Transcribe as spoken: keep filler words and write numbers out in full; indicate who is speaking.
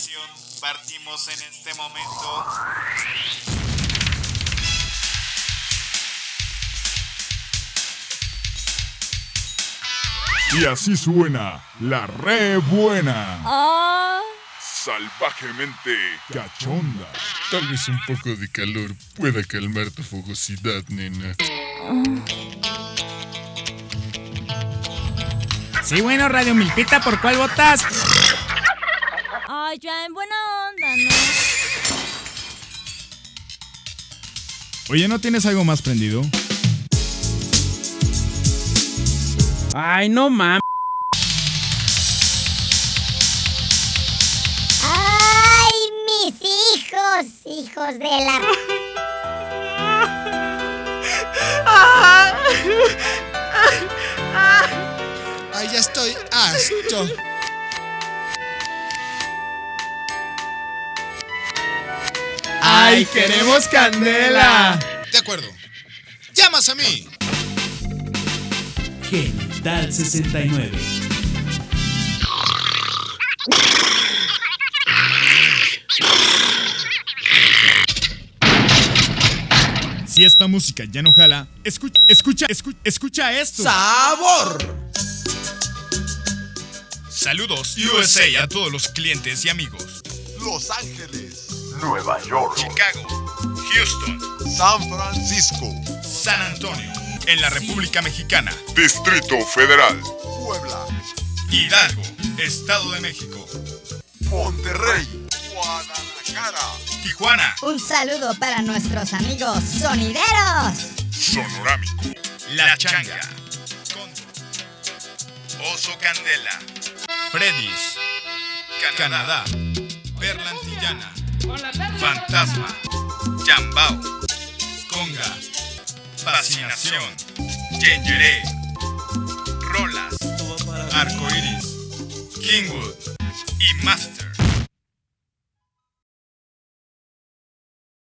Speaker 1: transmisión partimos en este momento.
Speaker 2: Y así suena la re buena.
Speaker 3: Oh.
Speaker 2: Salvajemente cachonda.
Speaker 4: Tal vez un poco de calor pueda calmar tu fogosidad, nena.
Speaker 5: Sí, bueno, Radio Milpita, ¿por cuál votas?
Speaker 3: Ay, ya en buena onda, ¿no?
Speaker 5: Oye, ¿no tienes algo más prendido?
Speaker 6: Ay, no mames.
Speaker 7: ¡Ay, mis hijos! ¡Hijos de la...
Speaker 8: ¡Ay, ya estoy harto!
Speaker 5: ¡Ay, queremos candela!
Speaker 8: De acuerdo. ¡Llamas a mí!
Speaker 9: Genital sesenta y nueve.
Speaker 5: Si esta música ya no jala, escucha, escucha, escucha, escucha esto.
Speaker 8: ¡Sabor!
Speaker 1: Saludos U S A a todos los clientes y amigos.
Speaker 10: Los Ángeles,
Speaker 2: Nueva York,
Speaker 1: Chicago, Houston,
Speaker 10: San Francisco,
Speaker 1: San Antonio, en la República Mexicana,
Speaker 2: Distrito Federal,
Speaker 10: Puebla,
Speaker 1: Hidalgo, Estado de México,
Speaker 10: Monterrey, Guadalajara,
Speaker 1: Tijuana,
Speaker 7: Un saludo para nuestros amigos sonideros.
Speaker 2: Sonorámico,
Speaker 1: La Changa, Condor, Oso Candela, Freddy's, Canadá, Perla Antillana, Fantasma, Yambao, Conga, Fascinación, Yengeré, Rolas, Arcoiris, Kingwood y Master.